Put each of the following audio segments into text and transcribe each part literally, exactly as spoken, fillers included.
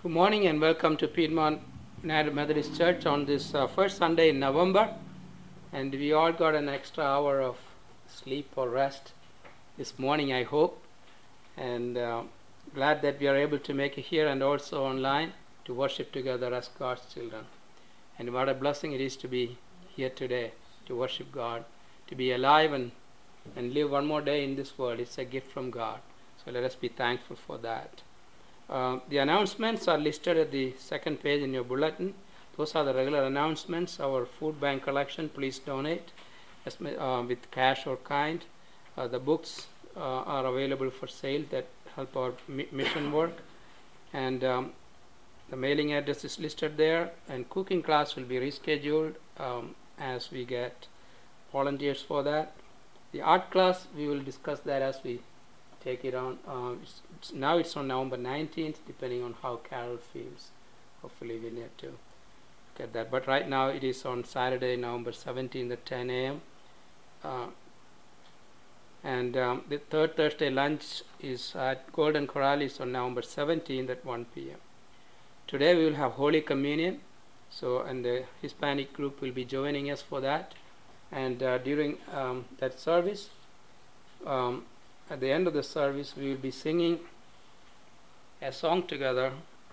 Good morning and welcome to Piedmont United Methodist Church on this uh, first Sunday in November. And we all got an extra hour of sleep or rest this morning, I hope. And uh, glad that we are able to make it here and also online to worship together as God's children. And what a blessing it is to be here today, to worship God, to be alive and, and live one more day in this world. It's a gift from God. So let us be thankful for that. Uh, the announcements are listed at the second page in your bulletin. Those are the regular announcements. Our food bank collection, please donate uh, with cash or kind. Uh, the books uh, are available for sale that help our mi- mission work. And um, the mailing address is listed there. And cooking class will be rescheduled um, as we get volunteers for that. The art class, we will discuss that as we take it on. Uh, it's, it's, now it's on November nineteenth, depending on how Carol feels. Hopefully we need to get that. But right now it is on Saturday, November seventeenth at ten a.m. Uh, and um, the third Thursday lunch is at Golden Corrales on November seventeenth at one p.m. Today we will have Holy Communion. So, and the Hispanic group will be joining us for that. And uh, during um, that service, um, at the end of the service, we will be singing a song together,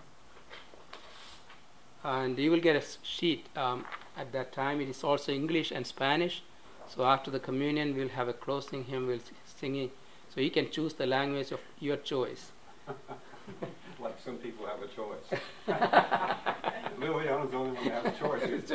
and you will get a sheet um, at that time. It is also English and Spanish. So after the communion, we'll have a closing hymn. We'll singing, so you can choose the language of your choice. Like some people have a choice. Liliana's the only one that has a choice.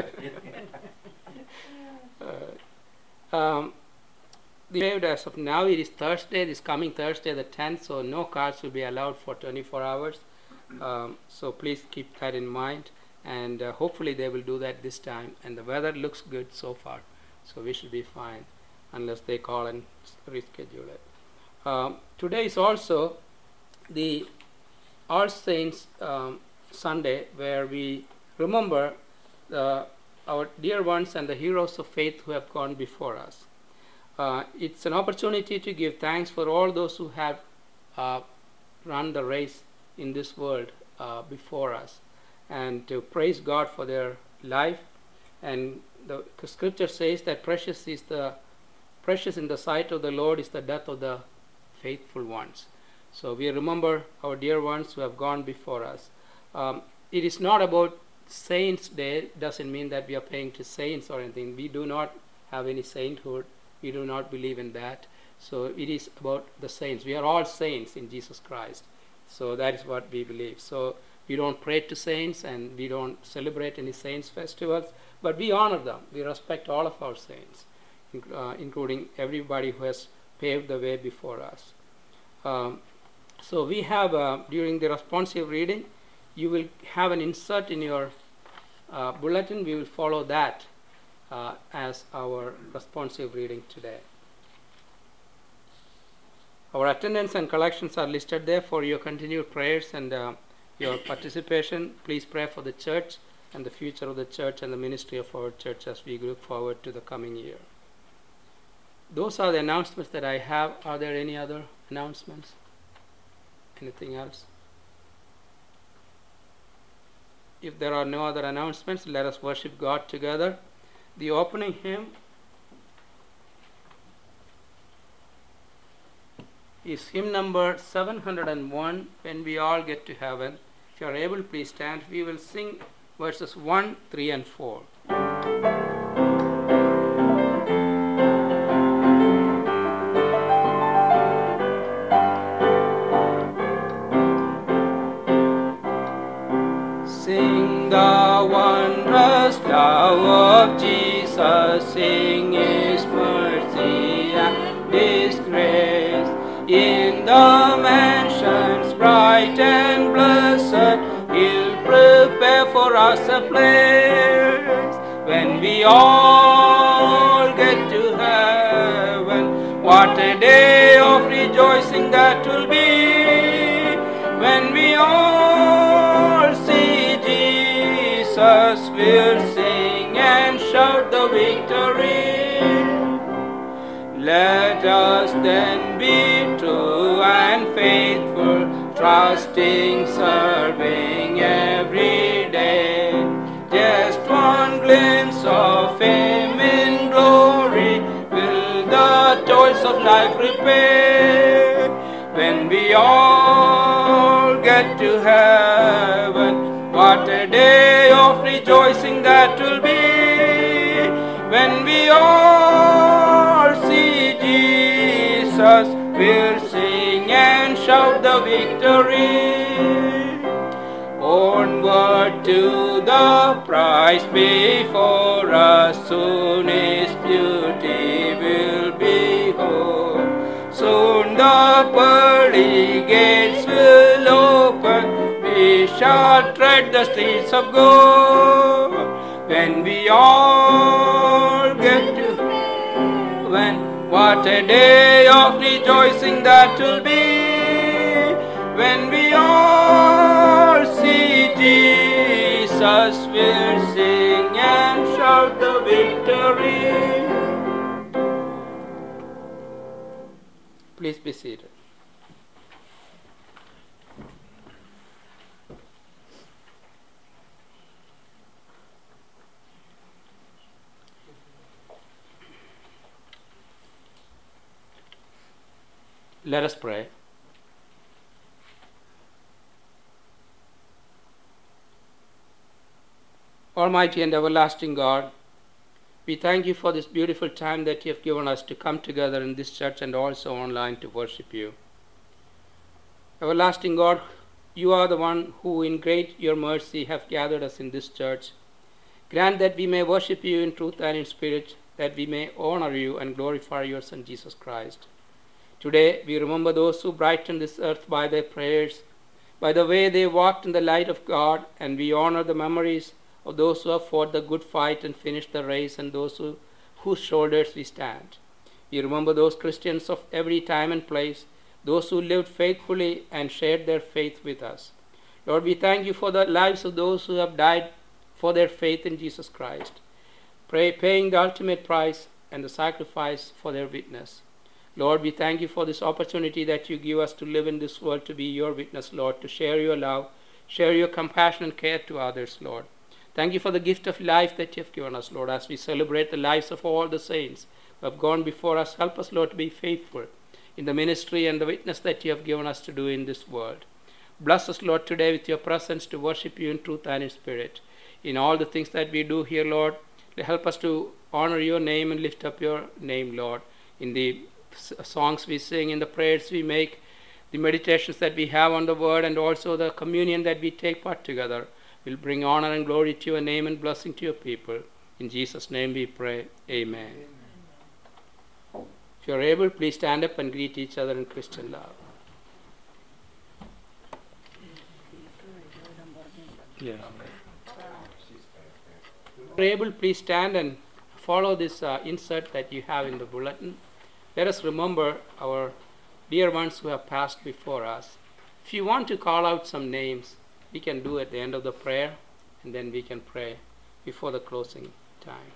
uh, um, The as of now, it is Thursday, this coming Thursday the tenth, so no cards will be allowed for twenty-four hours. Um, so please keep that in mind, and uh, hopefully they will do that this time. And the weather looks good so far, so we should be fine unless they call and reschedule it. Um, today is also the All Saints um, Sunday, where we remember the, our dear ones and the heroes of faith who have gone before us. Uh, it's an opportunity to give thanks for all those who have uh, run the race in this world uh, before us, and to praise God for their life. And the, the scripture says that precious is the precious in the sight of the Lord is the death of the faithful ones. So we remember our dear ones who have gone before us. Um, it is not about Saints' Day. Doesn't mean that we are praying to saints or anything. We do not have any sainthood. We do not believe in that. So it is about the saints. We are all saints in Jesus Christ. So that is what we believe. So we don't pray to saints and we don't celebrate any saints' festivals, but we honor them. We respect all of our saints, uh, including everybody who has paved the way before us. Um, so we have, uh, during the responsive reading, you will have an insert in your uh, bulletin. We will follow that Uh, as our responsive reading today. Our attendance and collections are listed there for your continued prayers and uh, your participation. Please pray for the church and the future of the church and the ministry of our church as we look forward to the coming year. Those are the announcements that I have. Are there any other announcements? Anything else? If there are no other announcements, let us worship God together. The opening hymn is hymn number seven hundred one, When We All Get to Heaven. If you are able, please stand. We will sing verses one, three, and four. Sing the wondrous love of Jesus, sing His mercy and His grace. In the mansions bright and blessed, He'll prepare for us a place. When we all get to heaven, what a day of rejoicing that will be. When we all see Jesus, we'll sing and shout the victory. Let us then be true and faithful, trusting, serving every day. Just one glimpse of Him in glory will the toils of life repay. When we all get to heaven, what a day of rejoicing that will be. When we all see Jesus, we'll sing and shout the victory. Onward to the prize before us, soon His beauty will behold. Soon the pearly gates will open, we shall tread the streets of gold. When we all get to heaven, what a day of rejoicing that will be. When we all see Jesus, we'll sing and shout the victory. Please be seated. Let us pray. Almighty and everlasting God, we thank you for this beautiful time that you have given us to come together in this church and also online to worship you. Everlasting God, you are the one who in great your mercy have gathered us in this church. Grant that we may worship you in truth and in spirit, that we may honor you and glorify your Son Jesus Christ. Today we remember those who brightened this earth by their prayers, by the way they walked in the light of God, and we honor the memories of those who have fought the good fight and finished the race, and those who, whose shoulders we stand. We remember those Christians of every time and place, those who lived faithfully and shared their faith with us. Lord, we thank you for the lives of those who have died for their faith in Jesus Christ, pray, paying the ultimate price and the sacrifice for their witness. Lord, we thank you for this opportunity that you give us to live in this world, to be your witness, Lord, to share your love, share your compassion and care to others, Lord. Thank you for the gift of life that you have given us, Lord, as we celebrate the lives of all the saints who have gone before us. Help us, Lord, to be faithful in the ministry and the witness that you have given us to do in this world. Bless us, Lord, today with your presence to worship you in truth and in spirit. In all the things that we do here, Lord, help us to honor your name and lift up your name, Lord, in the songs we sing, in the prayers we make, the meditations that we have on the word, and also the communion that we take part together will bring honor and glory to your name and blessing to your people. In Jesus' name we pray. Amen. Amen. If you are able, please stand up and greet each other in Christian love. Yeah. If you are able, please stand and follow this uh, insert that you have in the bulletin. Let us remember our dear ones who have passed before us. If you want to call out some names, we can do at the end of the prayer, and then we can pray before the closing time.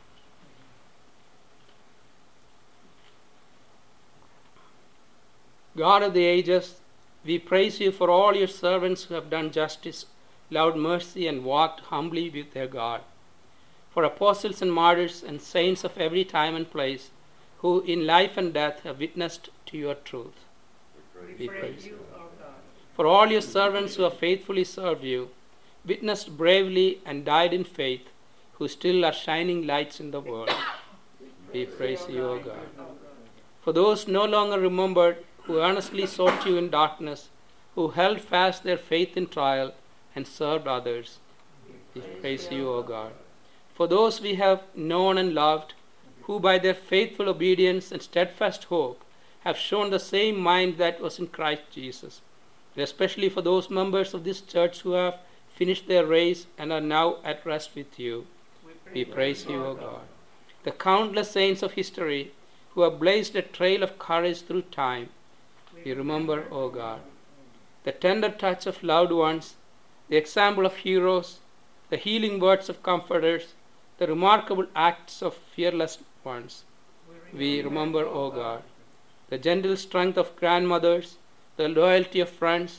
God of the ages, we praise you for all your servants who have done justice, loved mercy, and walked humbly with their God. For apostles and martyrs and saints of every time and place, who in life and death have witnessed to your truth. We praise you. For all your servants who have faithfully served you, witnessed bravely and died in faith, who still are shining lights in the world. We praise you, O God. For those no longer remembered, who earnestly sought you in darkness, who held fast their faith in trial and served others. We praise you, O God. For those we have known and loved, who by their faithful obedience and steadfast hope have shown the same mind that was in Christ Jesus. And especially for those members of this church who have finished their race and are now at rest with you. We praise you, O God. The countless saints of history who have blazed a trail of courage through time. We remember, O God, the tender touch of loved ones, the example of heroes, the healing words of comforters, the remarkable acts of fearless ones. We remember, O God, the gentle strength of grandmothers, the loyalty of friends,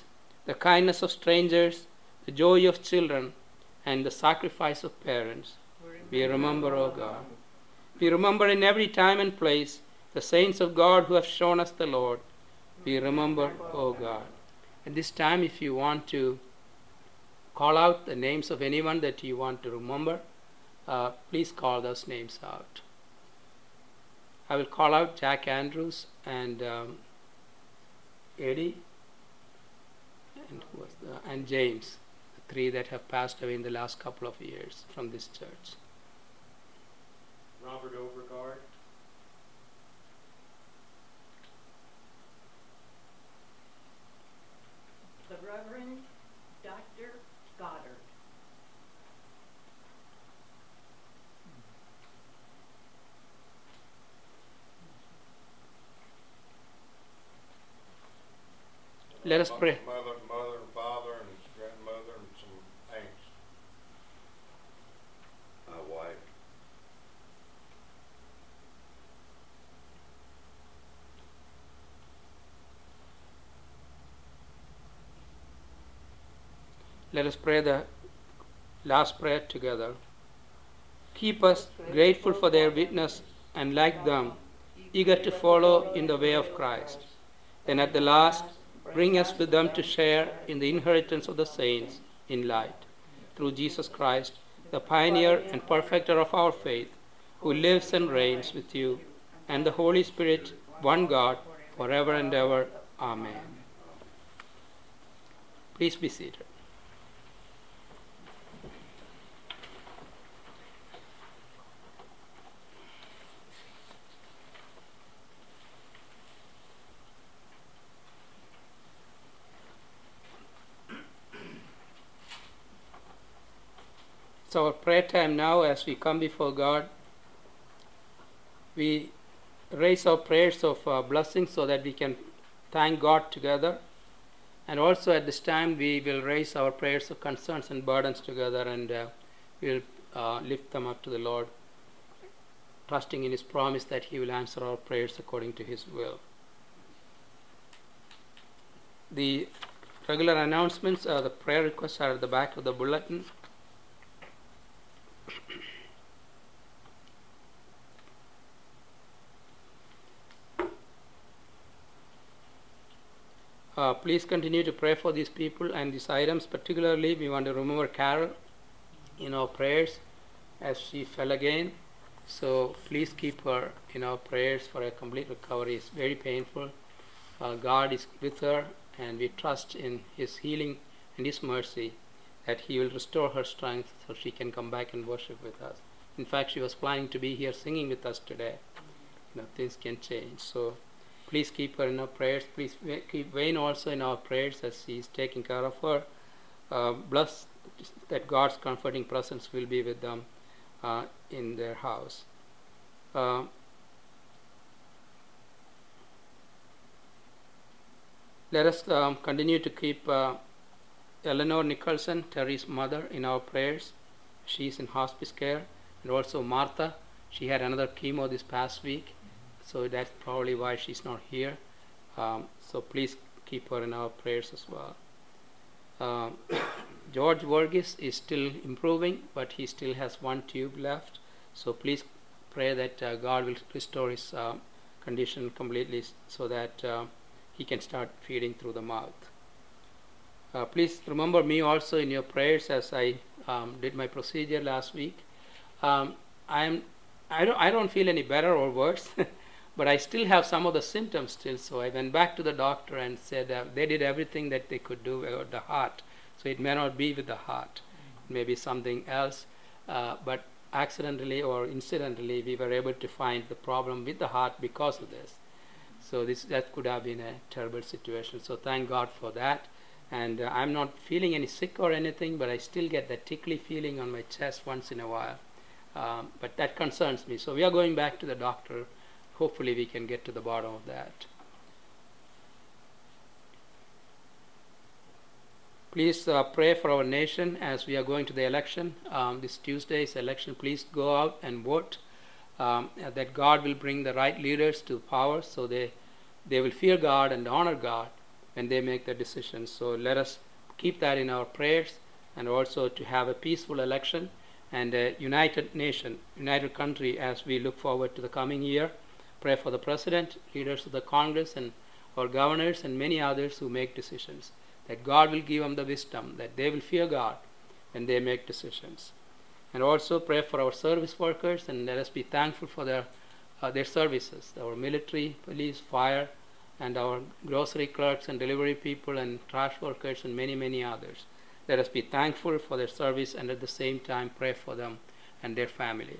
the kindness of strangers, the joy of children, and the sacrifice of parents. We remember, O God. We remember in every time and place the saints of God who have shown us the Lord. We remember, O God. At this time, if you want to call out the names of anyone that you want to remember, uh, please call those names out. I will call out Jack Andrews and um, Eddie and, who was the, and James, the three that have passed away in the last couple of years from this church. Robert Overgaard. The Reverend Doctor Goddard. Let us pray. Mother, mother, and father, and his grandmother, and some aunts. My wife. Let us pray the last prayer together. Keep us grateful for their witness and like them, eager to follow in the way of Christ. Then at the last, bring us with them to share in the inheritance of the saints in light. Through Jesus Christ, the pioneer and perfecter of our faith, who lives and reigns with you, and the Holy Spirit, one God, forever and ever. Amen. Please be seated. It's our prayer time now as we come before God. We raise our prayers of uh, blessing so that we can thank God together. And also at this time we will raise our prayers of concerns and burdens together, and uh, we will uh, lift them up to the Lord, trusting in His promise that He will answer our prayers according to His will. The regular announcements, uh, the prayer requests are at the back of the bulletin. Uh, please continue to pray for these people and these items. Particularly, we want to remember Carol in our prayers as she fell again. So please keep her in our prayers for a complete recovery. It's very painful. Uh, God is with her, and we trust in His healing and His mercy that He will restore her strength so she can come back and worship with us. In fact, she was planning to be here singing with us today. You know, things can change. So please keep her in our prayers. Please keep Wayne also in our prayers as he is taking care of her. Uh, bless that God's comforting presence will be with them uh, in their house. Uh, let us um, continue to keep uh, Eleanor Nicholson, Terry's mother, in our prayers. She is in hospice care. And also Martha. She had another chemo this past week, so that's probably why she's not here. Um, so please keep her in our prayers as well. Um, George Vergis is still improving, but he still has one tube left. So please pray that uh, God will restore his uh, condition completely so that uh, he can start feeding through the mouth. Uh, please remember me also in your prayers as I um, did my procedure last week. Um, I'm, I don't, I don't feel any better or worse, but I still have some of the symptoms still. So I went back to the doctor and said uh, they did everything that they could do with the heart. So it may not be with the heart, it may be something else. Uh, but accidentally or incidentally, we were able to find the problem with the heart because of this. So this that could have been a terrible situation. So thank God for that. And uh, I'm not feeling any sick or anything, but I still get that tickly feeling on my chest once in a while. Um, but that concerns me. So we are going back to the doctor. Hopefully we can get to the bottom of that. Please uh, pray for our nation as we are going to the election. Um, this Tuesday's election, please go out and vote. Um, that God will bring the right leaders to power so they, they will fear God and honor God when they make their decisions. So let us keep that in our prayers, and also to have a peaceful election and a united nation, united country as we look forward to the coming year. Pray for the President, leaders of the Congress, and our governors, and many others who make decisions, that God will give them the wisdom, that they will fear God when they make decisions. And also pray for our service workers, and let us be thankful for their uh, their services, our military, police, fire, and our grocery clerks and delivery people and trash workers and many, many others. Let us be thankful for their service, and at the same time pray for them and their family.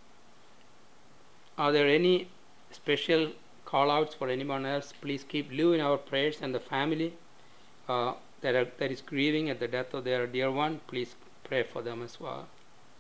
Are there any special call-outs for anyone else? Please keep Lou in our prayers, and the family uh, that, are, that is grieving at the death of their dear one. Please pray for them as well.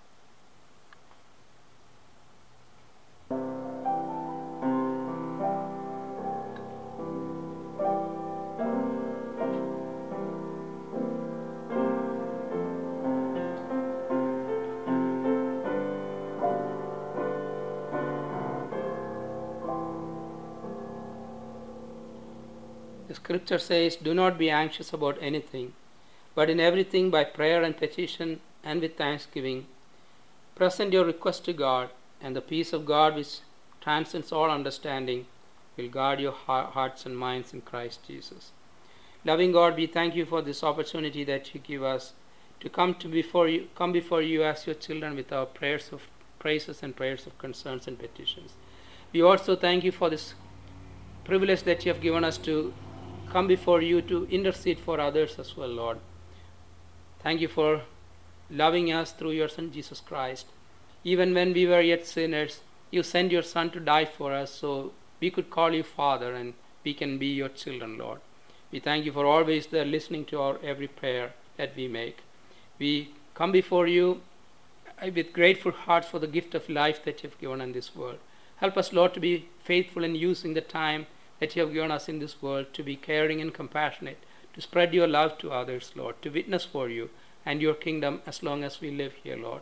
The scripture says, "Do not be anxious about anything, but in everything by prayer and petition and with thanksgiving, present your request to God, and the peace of God which transcends all understanding will guard your hearts and minds in Christ Jesus." Loving God, we thank you for this opportunity that you give us to come to before you, come before you as your children with our prayers of praises and prayers of concerns and petitions. We also thank you for this privilege that you have given us to come before you to intercede for others as well, Lord. Thank you for loving us through your Son Jesus Christ. Even when we were yet sinners, you sent your Son to die for us so we could call you Father and we can be your children, Lord. We thank you for always there listening to our every prayer that we make. We come before you with grateful hearts for the gift of life that you have given in this world. Help us, Lord, to be faithful in using the time that you have given us in this world, to be caring and compassionate, to spread your love to others, Lord, to witness for you and your kingdom as long as we live here, Lord.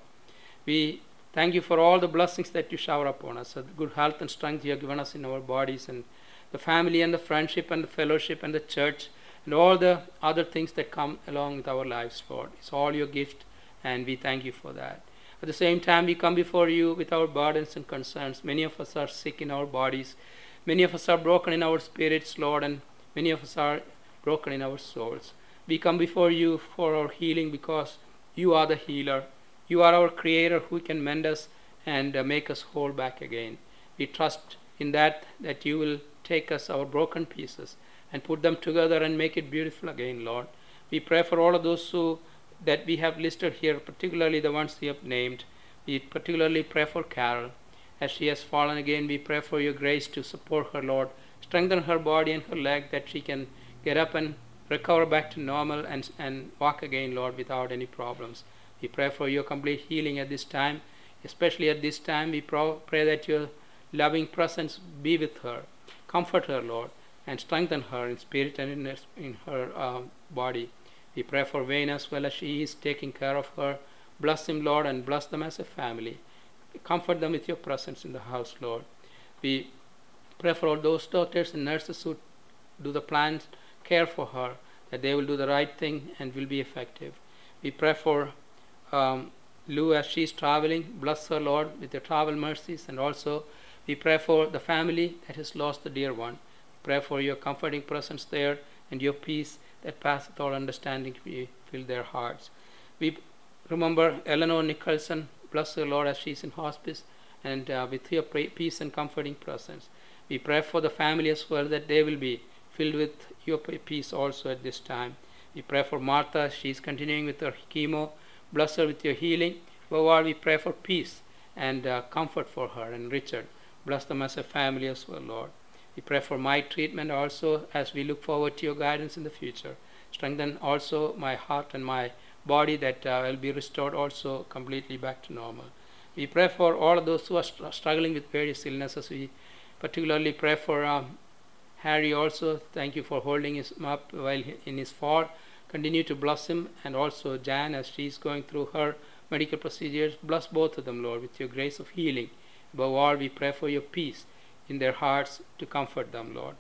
We thank you for all the blessings that you shower upon us, the good health and strength you have given us in our bodies, and the family and the friendship and the fellowship and the church and all the other things that come along with our lives, Lord. It's all your gift, and we thank you for that. At the same time, we come before you with our burdens and concerns. Many of us are sick in our bodies. Many of us are broken in our spirits, Lord, and many of us are broken in our souls. We come before you for our healing because you are the healer. You are our creator who can mend us and uh, make us whole back again. We trust in that, that you will take us, our broken pieces, and put them together and make it beautiful again, Lord. We pray for all of those who that we have listed here, particularly the ones you have named. We particularly pray for Carol. As she has fallen again, we pray for your grace to support her, Lord. Strengthen her body and her leg that she can get up and recover back to normal and, and walk again, Lord, without any problems. We pray for your complete healing at this time. Especially at this time, we pro- pray that your loving presence be with her. Comfort her, Lord, and strengthen her in spirit and in her, in her uh, body. We pray for Wayne as well as she is taking care of her. Bless him, Lord, and bless them as a family. Comfort them with your presence in the house, Lord. We pray for all those doctors and nurses who do the planned care for her, that they will do the right thing and will be effective. We pray for um, Lou as she is traveling. Bless her, Lord, with your travel mercies. And also we pray for the family that has lost the dear one. Pray for your comforting presence there and your peace that passeth all understanding to fill their hearts. We remember Eleanor Nicholson. Bless her, Lord, as she is in hospice, and uh, with your peace and comforting presence. We pray for the family as well, that they will be filled with your peace also at this time. We pray for Martha. She is continuing with her chemo. Bless her with your healing. Above all, we pray for peace and uh, comfort for her. And Richard, bless them as a family as well, Lord. We pray for my treatment also as we look forward to your guidance in the future. Strengthen also my heart and my body, that uh, will be restored also completely back to normal. We pray for all of those who are str- struggling with various illnesses. We particularly pray for um, Harry also. Thank you for holding him up while he, in his fall. Continue to bless him, and also Jan as she is going through her medical procedures. Bless both of them, Lord, with your grace of healing. Above all, we pray for your peace in their hearts to comfort them, Lord.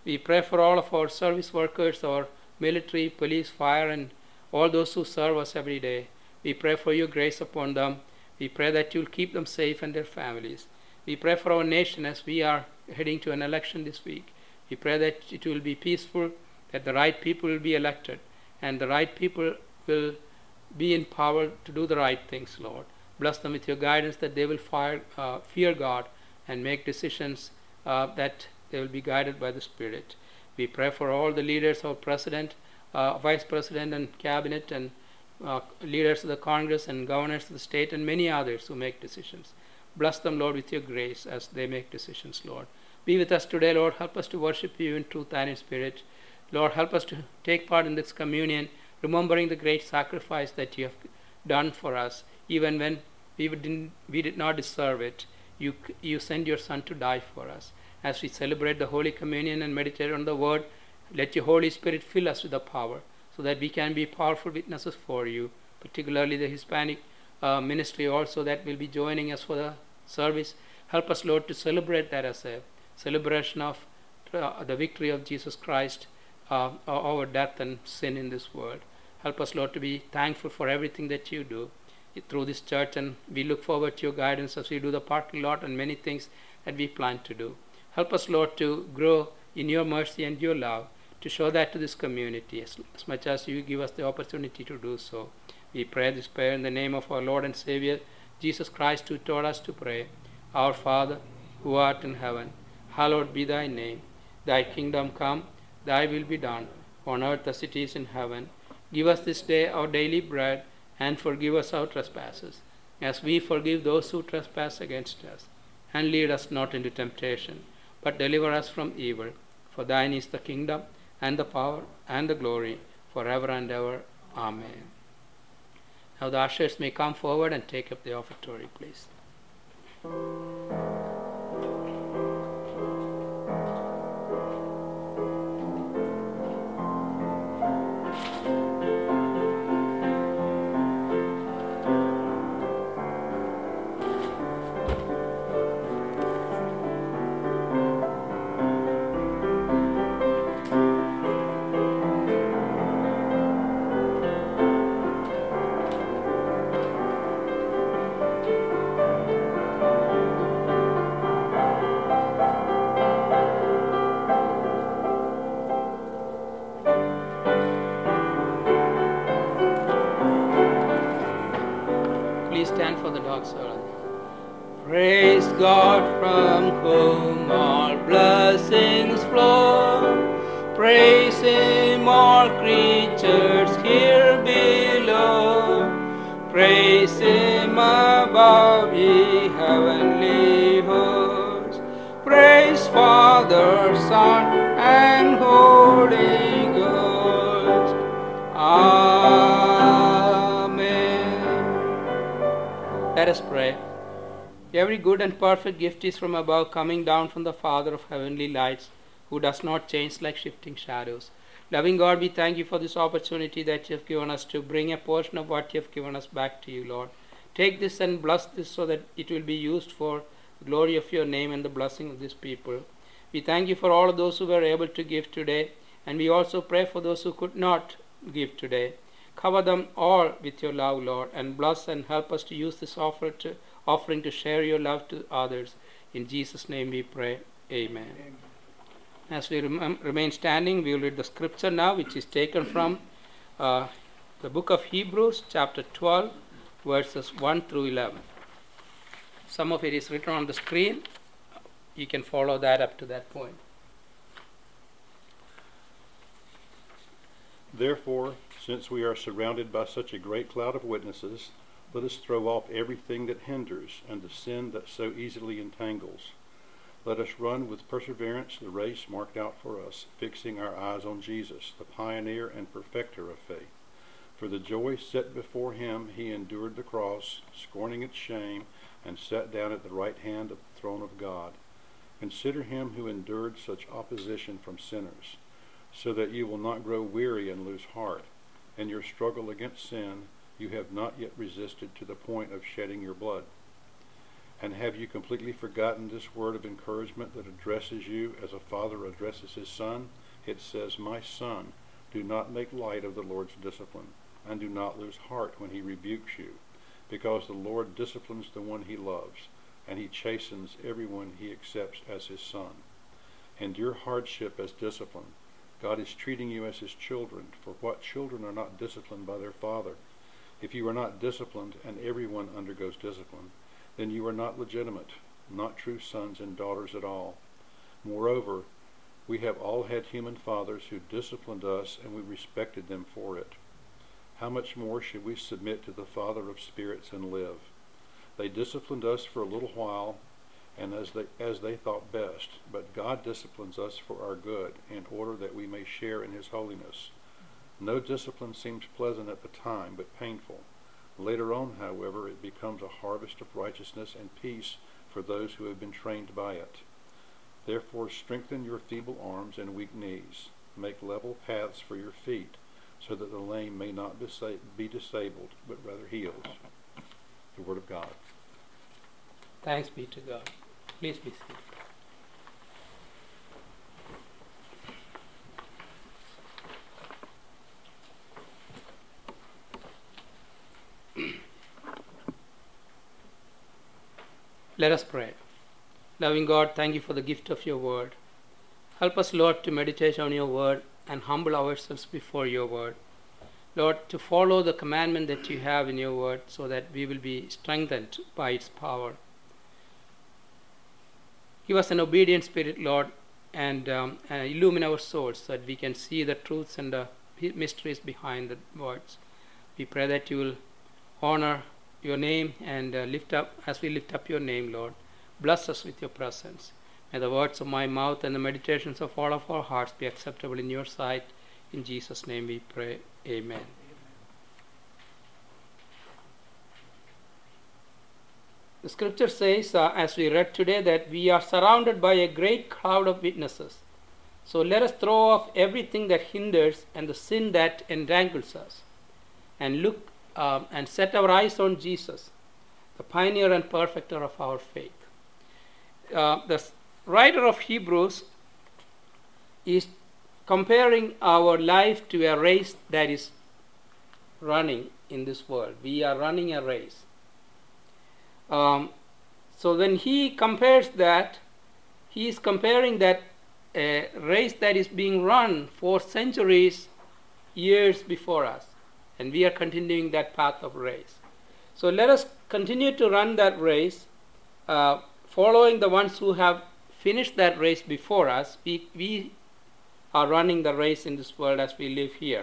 We pray for all of our service workers, our military, police, fire, and all those who serve us every day. We pray for your grace upon them. We pray that you'll keep them safe and their families. We pray for our nation as we are heading to an election this week. We pray that it will be peaceful, that the right people will be elected, and the right people will be in power to do the right things, Lord. Bless them with your guidance, that they will fire, uh, fear God and make decisions uh, that they will be guided by the Spirit. We pray for all the leaders, our president, uh, vice president and cabinet, and uh, leaders of the Congress and governors of the state, and many others who make decisions. Bless them, Lord, with your grace as they make decisions, Lord. Be with us today, Lord. Help us to worship you in truth and in spirit. Lord, help us to take part in this communion, remembering the great sacrifice that you have done for us, even when we didn't, we did not deserve it. You, you sent your Son to die for us. As we celebrate the Holy Communion and meditate on the Word, let your Holy Spirit fill us with the power so that we can be powerful witnesses for you, particularly the Hispanic uh, ministry also that will be joining us for the service. Help us, Lord, to celebrate that as a celebration of uh, the victory of Jesus Christ uh, over death and sin in this world. Help us, Lord, to be thankful for everything that you do through this church, and we look forward to your guidance as we do the parking lot and many things that we plan to do. Help us, Lord, to grow in your mercy and your love, to show that to this community as, as much as you give us the opportunity to do so. We pray this prayer in the name of our Lord and Savior, Jesus Christ, who taught us to pray. Our Father, who art in heaven, hallowed be thy name. Thy kingdom come, thy will be done, on earth as it is in heaven. Give us this day our daily bread, and forgive us our trespasses, as we forgive those who trespass against us. And lead us not into temptation, but deliver us from evil. For thine is the kingdom, and the power, and the glory, forever and ever. Amen. Now the ushers may come forward and take up the offertory, please. Stand for the doxology. Praise God, from whom all blessings flow. Praise Him, all creatures here below. Praise Him above, ye heavenly hosts. Praise Father, Son, and Holy Ghost. Amen. Let us pray. Every good and perfect gift is from above, coming down from the Father of heavenly lights, who does not change like shifting shadows. Loving God, we thank you for this opportunity that you have given us to bring a portion of what you have given us back to you, Lord. Take this and bless this so that it will be used for the glory of your name and the blessing of this people. We thank you for all of those who were able to give today, and we also pray for those who could not give today. Cover them all with your love, Lord, and bless and help us to use this offer to, offering to share your love to others. In Jesus' name we pray. Amen. Amen. As we rem- remain standing, we will read the scripture now, which is taken from uh, the book of Hebrews, chapter twelve, verses one through eleven. Some of it is written on the screen. You can follow that up to that point. Therefore, since we are surrounded by such a great cloud of witnesses, let us throw off everything that hinders and the sin that so easily entangles. Let us run with perseverance the race marked out for us, fixing our eyes on Jesus, the pioneer and perfecter of faith. For the joy set before him, he endured the cross, scorning its shame, and sat down at the right hand of the throne of God. Consider him who endured such opposition from sinners, so that you will not grow weary and lose heart. In your struggle against sin, you have not yet resisted to the point of shedding your blood. And have you completely forgotten this word of encouragement that addresses you as a father addresses his son? It says, "My son, do not make light of the Lord's discipline, and do not lose heart when he rebukes you, because the Lord disciplines the one he loves, and he chastens everyone he accepts as his son. Endure hardship as discipline. God is treating you as his children, for what children are not disciplined by their father? If you are not disciplined, and everyone undergoes discipline, then you are not legitimate, not true sons and daughters at all. Moreover, we have all had human fathers who disciplined us, and we respected them for it. How much more should we submit to the Father of spirits and live? They disciplined us for a little while, and as they, as they thought best, but God disciplines us for our good, in order that we may share in his holiness. No discipline seems pleasant at the time, but painful. Later on, however, it becomes a harvest of righteousness and peace for those who have been trained by it. Therefore strengthen your feeble arms and weak knees. Make level paths for your feet, so that the lame may not be disabled, but rather healed." The Word of God. Thanks be to God. Please be seated. Let us pray. Loving God, thank you for the gift of your word. Help us, Lord, to meditate on your word and humble ourselves before your word. Lord, to follow the commandment that you have in your word so that we will be strengthened by its power. Give us an obedient spirit, Lord, and, um, and illumine our souls so that we can see the truths and the mysteries behind the words. We pray that you will honor your name and uh, lift up, as we lift up your name, Lord. Bless us with your presence. May the words of my mouth and the meditations of all of our hearts be acceptable in your sight. In Jesus' name we pray. Amen. The scripture says, uh, as we read today, that we are surrounded by a great cloud of witnesses. So let us throw off everything that hinders and the sin that entangles us, and look um, and set our eyes on Jesus, the pioneer and perfecter of our faith. Uh, the writer of Hebrews is comparing our life to a race that is running in this world. We are running a race. Um, so when he compares that, he is comparing that a race that is being run for centuries, years before us, and we are continuing that path of race. So let us continue to run that race, uh, following the ones who have finished that race before us. We, we are running the race in this world as we live here.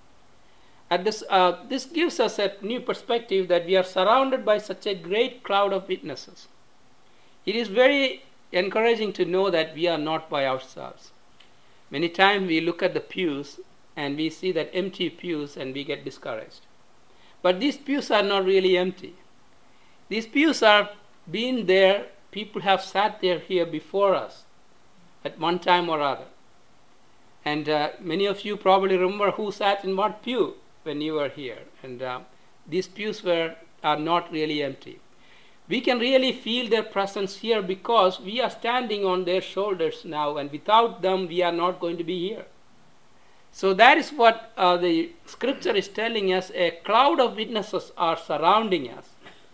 At this, uh, this gives us a new perspective that we are surrounded by such a great cloud of witnesses. It is very encouraging to know that we are not by ourselves. Many times we look at the pews and we see that empty pews and we get discouraged. But these pews are not really empty. These pews are being there. People have sat there here before us at one time or other. And uh, many of you probably remember who sat in what pew when you were here. And uh, these pews were are not really empty. We can really feel their presence here because we are standing on their shoulders now, and without them we are not going to be here. So that is what uh, the scripture is telling us. A cloud of witnesses are surrounding us.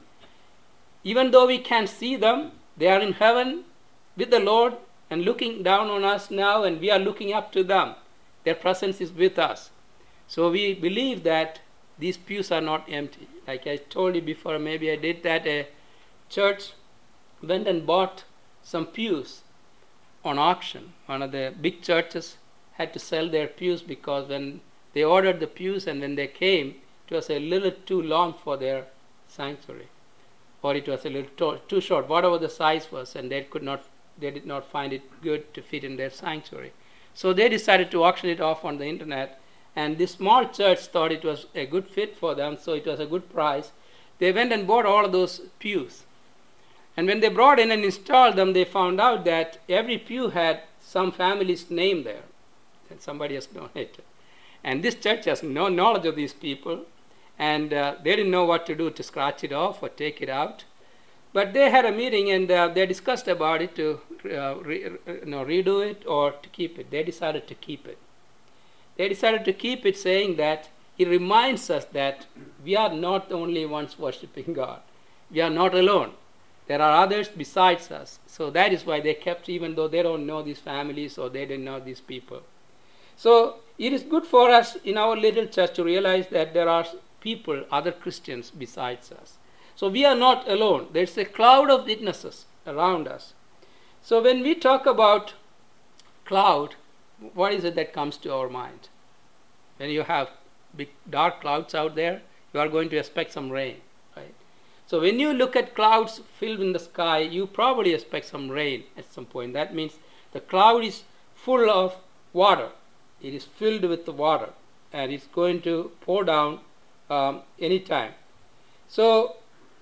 Even though we can't see them, they are in heaven with the Lord and looking down on us now, and we are looking up to them. Their presence is with us. So we believe that these pews are not empty. Like I told you before, maybe I did that, a church went and bought some pews on auction. One of the big churches had to sell their pews because when they ordered the pews and when they came, it was a little too long for their sanctuary, or it was a little to- too short, whatever the size was, and they could not, they did not find it good to fit in their sanctuary. So they decided to auction it off on the internet, and this small church thought it was a good fit for them, so it was a good price. They went and bought all of those pews. And when they brought in and installed them, they found out that every pew had some family's name there that somebody has donated. And this church has no knowledge of these people, and uh, they didn't know what to do, to scratch it off or take it out. But they had a meeting and uh, they discussed about it to uh, re, you know, redo it or to keep it. They decided to keep it. They decided to keep it, saying that it reminds us that we are not the only ones worshiping God. We are not alone. There are others besides us. So that is why they kept, even though they don't know these families or they didn't know these people. So it is good for us in our little church to realize that there are people, other Christians besides us. So we are not alone. There's a cloud of witnesses around us. So when we talk about cloud, what is it that comes to our mind? When you have big dark clouds out there, you are going to expect some rain, right? So when you look at clouds filled in the sky, you probably expect some rain at some point. That means the cloud is full of water. It is filled with the water and it's going to pour down um, anytime. So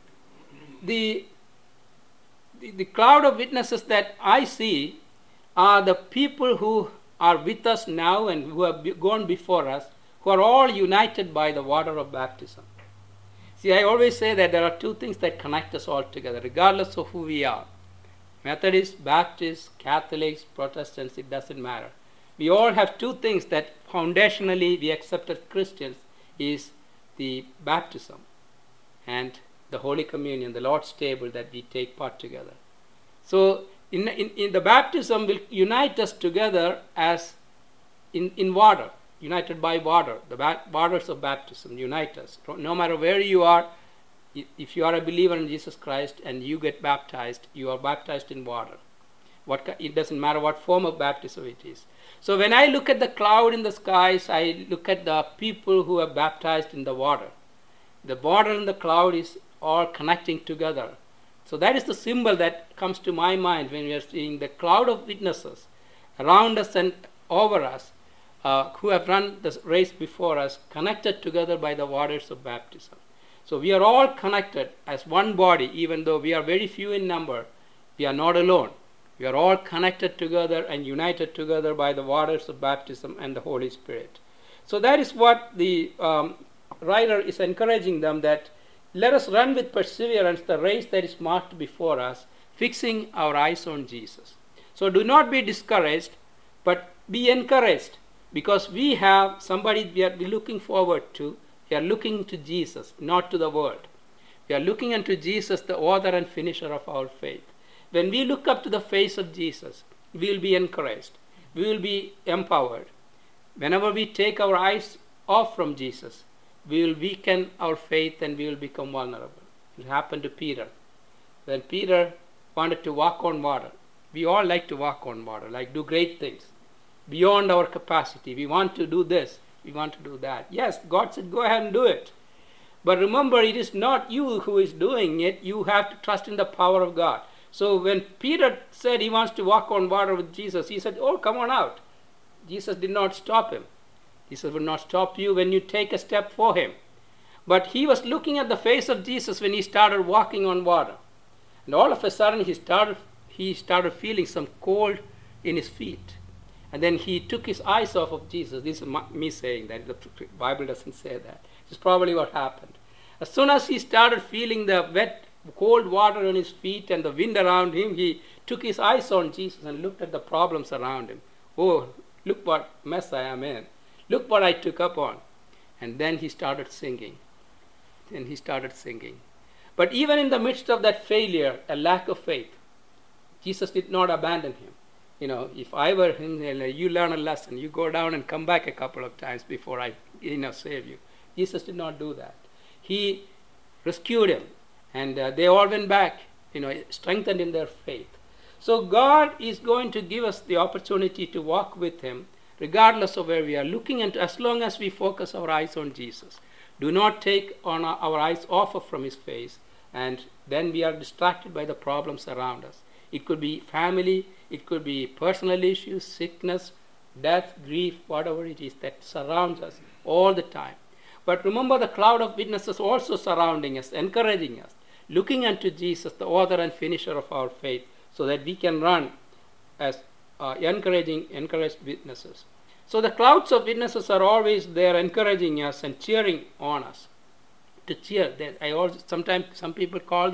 the, the the cloud of witnesses that I see are the people who are with us now and who have be- gone before us, who are all united by the water of baptism. See, I always say that there are two things that connect us all together, regardless of who we are. Methodists, Baptists, Catholics, Protestants, it doesn't matter. We all have two things that foundationally we accept as Christians, is the baptism and the Holy Communion, the Lord's table that we take part together. So in, in, in the baptism will unite us together as in, in water, united by water. The ba- waters of baptism unite us. No matter where you are, if you are a believer in Jesus Christ and you get baptized, you are baptized in water. What, it doesn't matter what form of baptism it is. So when I look at the cloud in the skies, I look at the people who are baptized in the water. The water and the cloud is all connecting together. So that is the symbol that comes to my mind when we are seeing the cloud of witnesses around us and over us, uh, who have run the race before us, connected together by the waters of baptism. So we are all connected as one body, even though we are very few in number. We are not alone. We are all connected together and united together by the waters of baptism and the Holy Spirit. So that is what the um, writer is encouraging them, that let us run with perseverance the race that is marked before us, fixing our eyes on Jesus. So do not be discouraged, but be encouraged, because we have somebody we are looking forward to. We are looking to Jesus, not to the world. We are looking unto Jesus, the author and finisher of our faith. When we look up to the face of Jesus, we will be encouraged. We will be empowered. Whenever we take our eyes off from Jesus, we will weaken our faith and we will become vulnerable. It happened to Peter. When Peter wanted to walk on water, we all like to walk on water, like do great things beyond our capacity. We want to do this, we want to do that. Yes, God said, go ahead and do it. But remember, it is not you who is doing it. You have to trust in the power of God. So when Peter said he wants to walk on water with Jesus, he said, oh, come on out. Jesus did not stop him. Jesus will not stop you when you take a step for him. But he was looking at the face of Jesus when he started walking on water. And all of a sudden he started, he started feeling some cold in his feet. And then he took his eyes off of Jesus. This is me saying that. The Bible doesn't say that. It's probably what happened. As soon as he started feeling the wet, cold water on his feet and the wind around him, he took his eyes on Jesus and looked at the problems around him. Oh, look what mess I am in. Look what I took up on. And then he started singing. Then he started singing. But even in the midst of that failure, a lack of faith, Jesus did not abandon him. You know, if I were him, you learn a lesson. You go down and come back a couple of times before I, you know, save you. Jesus did not do that. He rescued him. And uh, they all went back, you know, strengthened in their faith. So God is going to give us the opportunity to walk with him, regardless of where we are looking, and as long as we focus our eyes on Jesus. Do not take on our, our eyes off from his face, and then we are distracted by the problems around us. It could be family, it could be personal issues, sickness, death, grief, whatever it is that surrounds us all the time. But remember, the cloud of witnesses also surrounding us, encouraging us, looking unto Jesus, the author and finisher of our faith, so that we can run as uh, encouraging, encouraged witnesses. So the clouds of witnesses are always there encouraging us and cheering on us. To cheer. They, I also, sometimes some people call them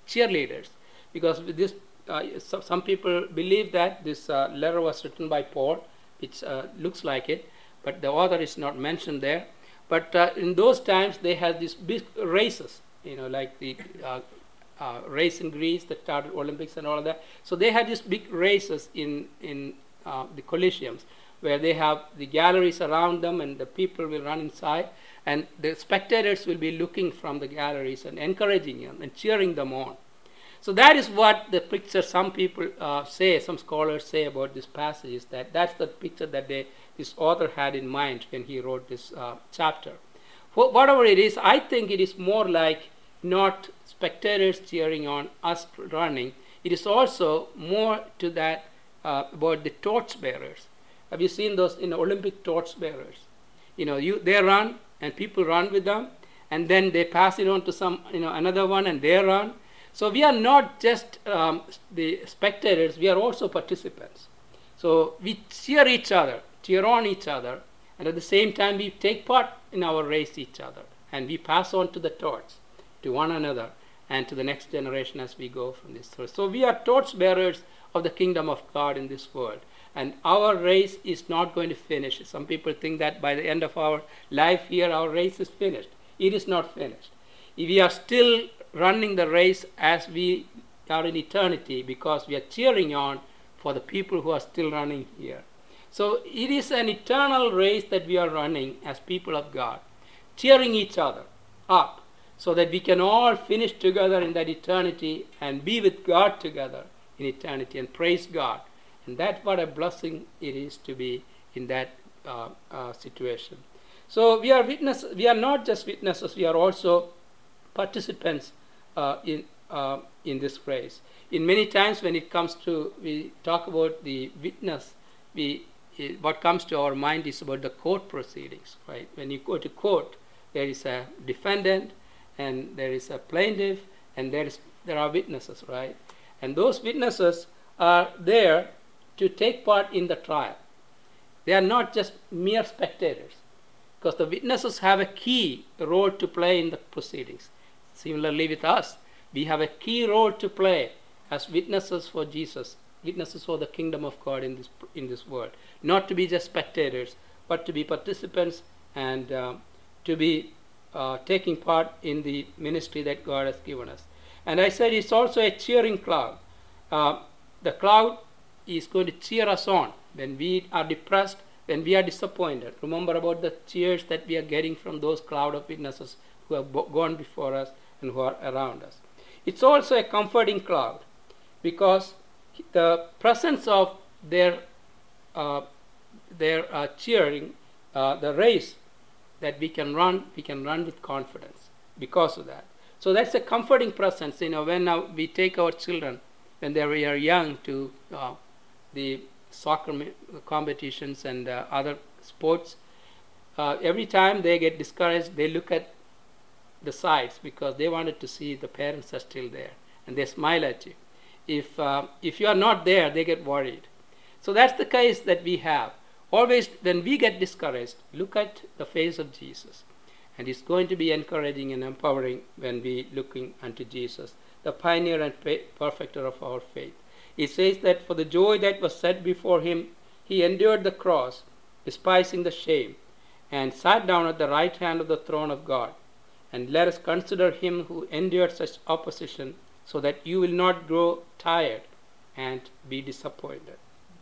cheerleaders, because with this, uh, so, some people believe that this uh, letter was written by Paul, which uh, looks like it, but the author is not mentioned there. But uh, in those times, they had these big races, you know, like the uh, uh, race in Greece that started Olympics and all of that. So they had these big races in in uh, the Colosseums, where they have the galleries around them, and the people will run inside, and the spectators will be looking from the galleries and encouraging them and cheering them on. So that is what the picture some people uh, say, some scholars say about this passage, is that that's the picture that they, this author had in mind when he wrote this uh, chapter. Wh- whatever it is, I think it is more like not spectators cheering on us running. It is also more to that uh, about the torchbearers. Have you seen those in Olympic torchbearers? You know, you they run and people run with them, and then they pass it on to some, you know, another one, and they run. So we are not just um, the spectators, we are also participants. So we cheer each other, cheer on each other, and at the same time we take part in our race each other, and we pass on to the torch, to one another, and to the next generation as we go from this. So we are torch bearers of the kingdom of God in this world. And our race is not going to finish. Some people think that by the end of our life here, our race is finished. It is not finished. We are still running the race as we are in eternity, because we are cheering on for the people who are still running here. So it is an eternal race that we are running as people of God, cheering each other up so that we can all finish together in that eternity and be with God together in eternity and praise God. And that's what a blessing it is to be in that uh, uh, situation. So we are witness. We are not just witnesses. We are also participants uh, in uh, in this race. In many times when it comes to, we talk about the witness, we it, what comes to our mind is about the court proceedings, right? When you go to court, there is a defendant, and there is a plaintiff, and there is there are witnesses, right? And those witnesses are there to take part in the trial. They are not just mere spectators, because the witnesses have a key role to play in the proceedings. Similarly with us, we have a key role to play as witnesses for Jesus, witnesses for the kingdom of God in this in this world. Not to be just spectators, but to be participants and uh, to be uh, taking part in the ministry that God has given us. And I said it's also a cheering cloud. Uh, the cloud is going to cheer us on when we are depressed, when we are disappointed. Remember about the cheers that we are getting from those cloud of witnesses who have bo- gone before us and who are around us. It's also a comforting cloud, because the presence of their uh, their uh, cheering, uh, the race that we can run, we can run with confidence because of that. So that's a comforting presence. You know, when uh, we take our children when they are young to uh, the soccer competitions and uh, other sports, uh, every time they get discouraged, they look at the sides because they wanted to see the parents are still there, and they smile at you. If uh, if you are not there, they get worried. So that's the case that we have. Always when we get discouraged, look at the face of Jesus, and it's going to be encouraging and empowering when we looking unto Jesus, the pioneer and perfecter of our faith. It says that for the joy that was set before him, he endured the cross, despising the shame, and sat down at the right hand of the throne of God. And let us consider him who endured such opposition, so that you will not grow tired and be disappointed.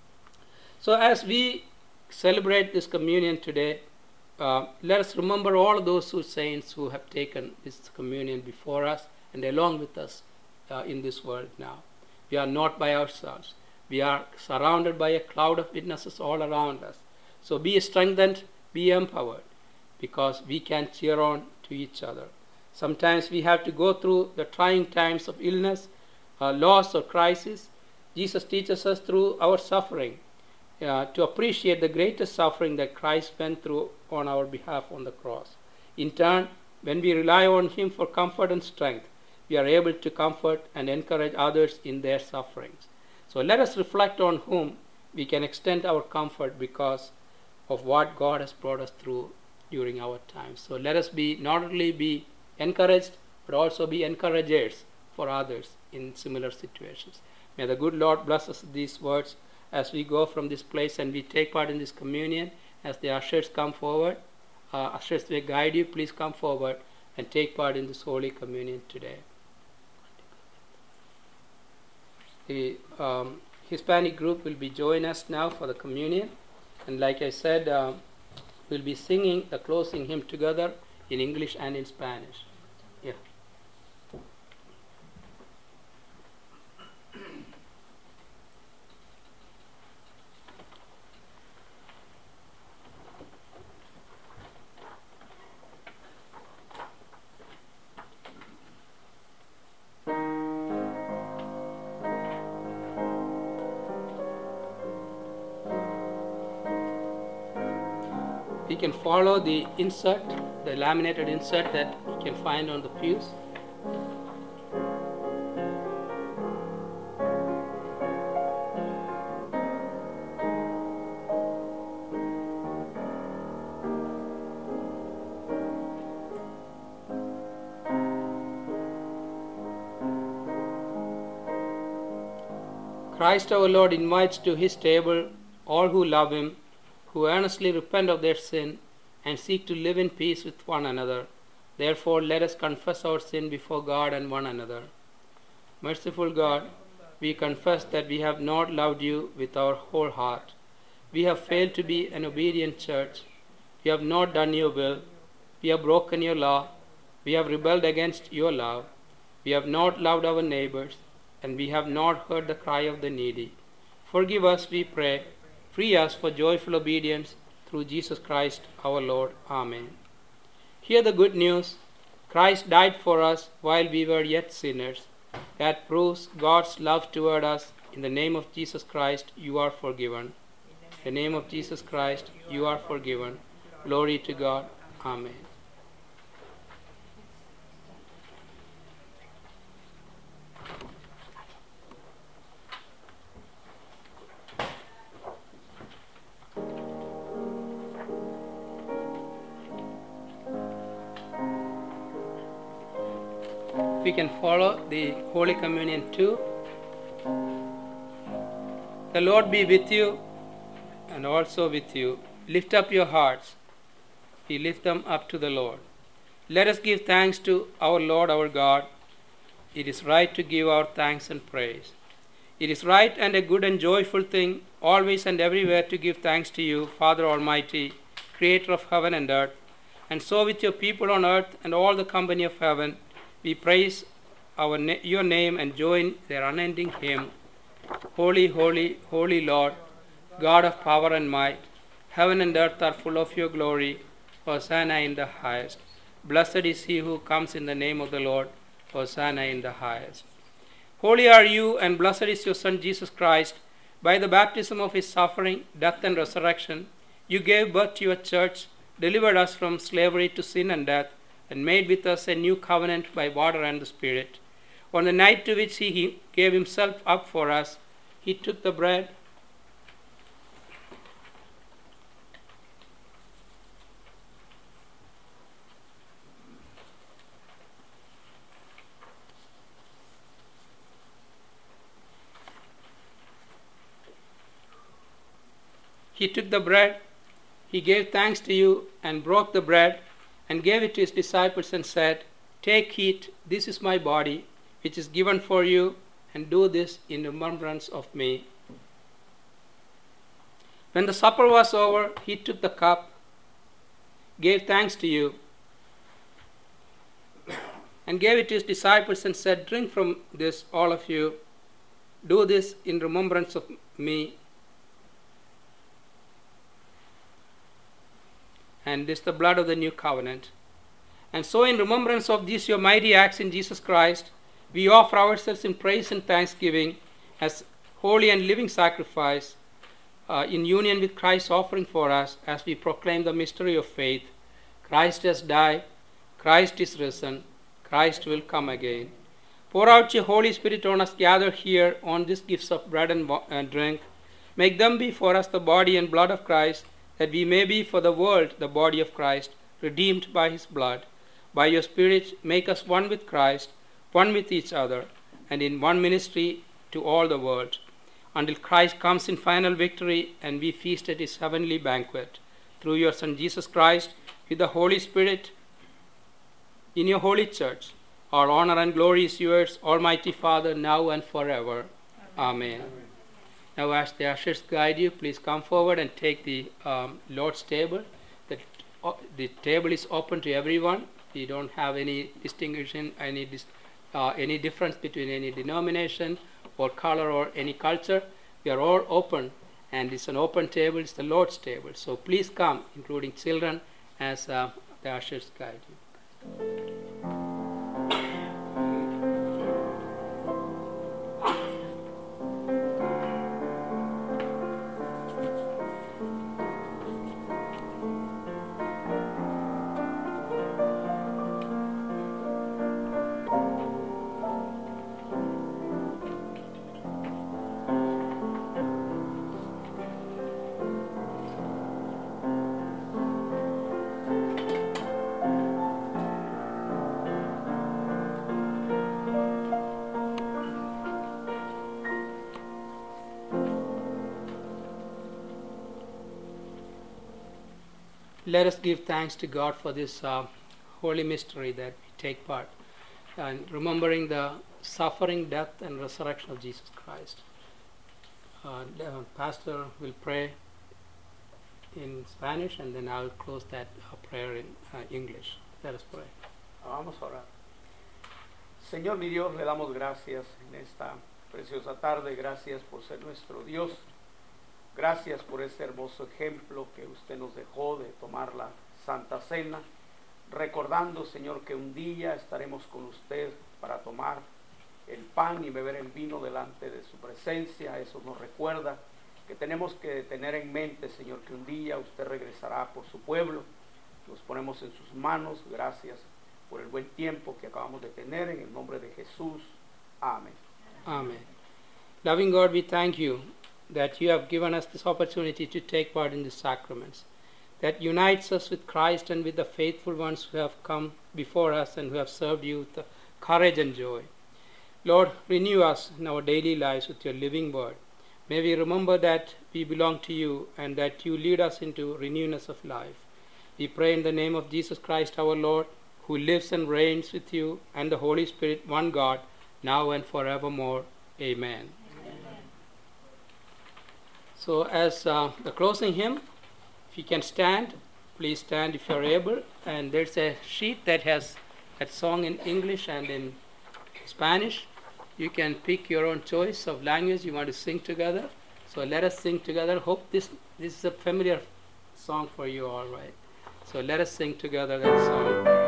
So as we celebrate this communion today, uh, let us remember all those who saints who have taken this communion before us and along with us uh, in this world now. We are not by ourselves. We are surrounded by a cloud of witnesses all around us. So be strengthened, be empowered, because we can cheer on to each other. Sometimes we have to go through the trying times of illness, uh, loss, or crisis. Jesus teaches us through our suffering uh, to appreciate the greatest suffering that Christ went through on our behalf on the cross. In turn, when we rely on him for comfort and strength, we are able to comfort and encourage others in their sufferings. So let us reflect on whom we can extend our comfort because of what God has brought us through during our time. So let us be not only be encouraged, but also be encouragers for others in similar situations. May the good Lord bless us with these words as we go from this place and we take part in this communion. As the ushers come forward, uh, ushers will guide you. Please come forward and take part in this Holy Communion today. The um, Hispanic group will be joining us now for the communion. And like I said, uh, we'll be singing the closing hymn together in English and in Spanish. Yeah. You can follow the insert, the laminated insert that you can find on the pews. Christ our Lord invites to his table all who love him, who earnestly repent of their sin and seek to live in peace with one another. Therefore, let us confess our sin before God and one another. Merciful God, we confess that we have not loved you with our whole heart. We have failed to be an obedient church. We have not done your will. We have broken your law. We have rebelled against your love. We have not loved our neighbors, and we have not heard the cry of the needy. Forgive us, we pray. Free us for joyful obedience through Jesus Christ our Lord. Amen. Hear the good news. Christ died for us while we were yet sinners. That proves God's love toward us. In the name of Jesus Christ, you are forgiven. In the name of Jesus Christ, you are forgiven. Glory to God. Amen. We can follow the Holy Communion too. The Lord be with you and also with you. Lift up your hearts. We lift them up to the Lord. Let us give thanks to our Lord our God. It is right to give our thanks and praise. It is right and a good and joyful thing always and everywhere to give thanks to you, Father Almighty, Creator of heaven and earth. And so with your people on earth and all the company of heaven, we praise our na- your name and join their unending hymn. Holy, holy, holy Lord, God of power and might, heaven and earth are full of your glory. Hosanna in the highest. Blessed is he who comes in the name of the Lord. Hosanna in the highest. Holy are you, and blessed is your Son Jesus Christ. By the baptism of his suffering, death, and resurrection, you gave birth to your church, delivered us from slavery to sin and death, and made with us a new covenant by water and the Spirit. On the night to which he, he gave himself up for us, he took the bread. He took the bread, he gave thanks to you and broke the bread and gave it to his disciples and said, "Take, eat, this is my body, which is given for you, and do this in remembrance of me." When the supper was over, he took the cup, gave thanks to you, and gave it to his disciples and said, "Drink from this, all of you. Do this in remembrance of me." And this is the blood of the new covenant. And so in remembrance of these your mighty acts in Jesus Christ, we offer ourselves in praise and thanksgiving as holy and living sacrifice uh, in union with Christ's offering for us as we proclaim the mystery of faith. Christ has died. Christ is risen. Christ will come again. Pour out your Holy Spirit on us gathered here on these gifts of bread and, and drink. Make them be for us the body and blood of Christ, that we may be for the world the body of Christ, redeemed by his blood. By your Spirit, make us one with Christ, one with each other. and in one ministry to all the world, until Christ comes in final victory and we feast at his heavenly banquet. Through your Son Jesus Christ, with the Holy Spirit, in your holy church, our honor and glory is yours, Almighty Father, now and forever. Amen. Amen. Now as the ushers guide you, please come forward and take the um, Lord's table. The, uh, the table is open to everyone. We don't have any distinction, any dis- uh, any difference between any denomination or color or any culture. We are all open, and it's an open table. It's the Lord's table. So please come, including children, as uh, the ushers guide you. Let us give thanks to God for this uh, holy mystery that we take part, and remembering the suffering, death, and resurrection of Jesus Christ. Uh, the pastor will pray in Spanish, and then I'll close that uh, prayer in uh, English. Let us pray. Vamos a orar. Señor mi Dios, le damos gracias en esta preciosa tarde. Gracias por ser nuestro Dios. Gracias por ese hermoso ejemplo que usted nos dejó de tomar la Santa Cena, recordando, Señor, que un día estaremos con usted para tomar el pan y beber el vino delante de su presencia. Eso nos recuerda que tenemos que tener en mente, Señor, que un día usted regresará por su pueblo. Nos ponemos en sus manos. Gracias por el buen tiempo que acabamos de tener. En el nombre de Jesús. Amén. Amen. Loving God, we thank you that you have given us this opportunity to take part in the sacraments, that unites us with Christ and with the faithful ones who have come before us and who have served you with courage and joy. Lord, renew us in our daily lives with your living word. May we remember that we belong to you and that you lead us into renewedness of life. We pray in the name of Jesus Christ our Lord, who lives and reigns with you and the Holy Spirit, one God, now and forevermore. Amen. So as uh, the closing hymn, if you can stand, please stand if you're able. And there's a sheet that has that song in English and in Spanish. You can pick your own choice of language you want to sing together. So let us sing together. Hope this, this is a familiar song for you all, right? So let us sing together that song.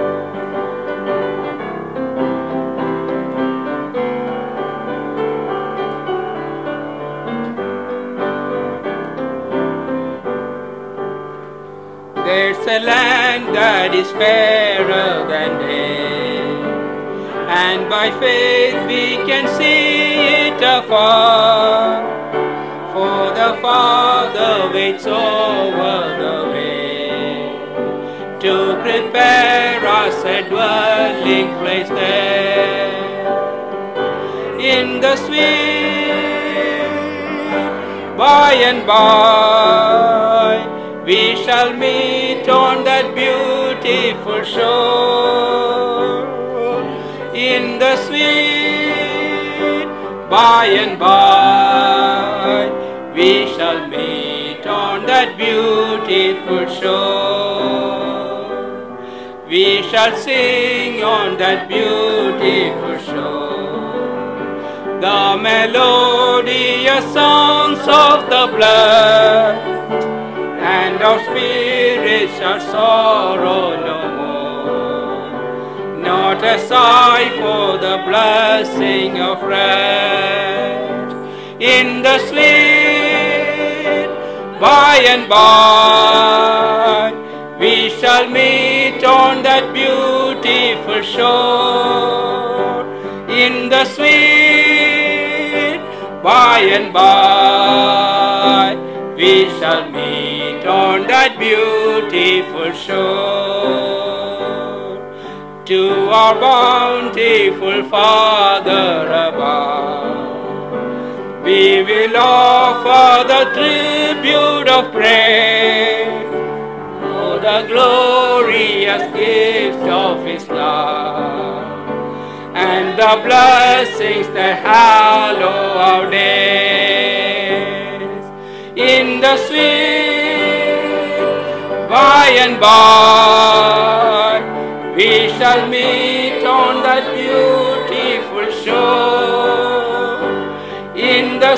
There's a land that is fairer than day, and by faith we can see it afar. For the Father waits over the way to prepare us a dwelling place there. In the sweet by and by we shall meet on that beautiful shore. In the sweet by and by we shall meet on that beautiful shore. We shall sing on that beautiful shore the melodious songs of the blessed, and our spirits shall sorrow no more, not a sigh for the blessing of rest. In the sweet by and by we shall meet on that beautiful shore. In the sweet by and by we shall meet on that beautiful shore. to our bountiful Father above. We will offer the tribute of praise, oh, the glorious gift of His love, and the blessings that hallow our days. In the sweet by and by, we shall meet on that beautiful shore. In the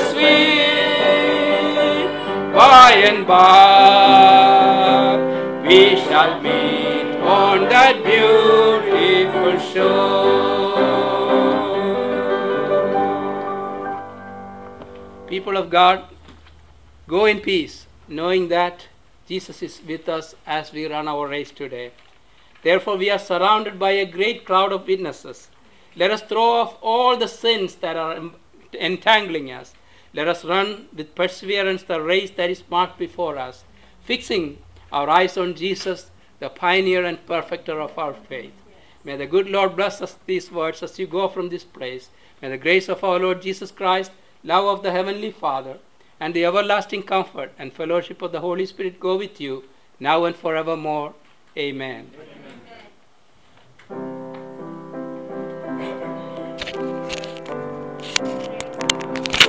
sweet by and by, we shall meet on that beautiful shore. People of God, go in peace, knowing that Jesus is with us as we run our race today. Therefore, we are surrounded by a great crowd of witnesses. Let us throw off all the sins that are entangling us. Let us run with perseverance the race that is marked before us, fixing our eyes on Jesus, the pioneer and perfecter of our faith. May the good Lord bless us these words as you go from this place. May the grace of our Lord Jesus Christ, love of the Heavenly Father, and the everlasting comfort and fellowship of the Holy Spirit go with you now and forevermore. Amen. Amen.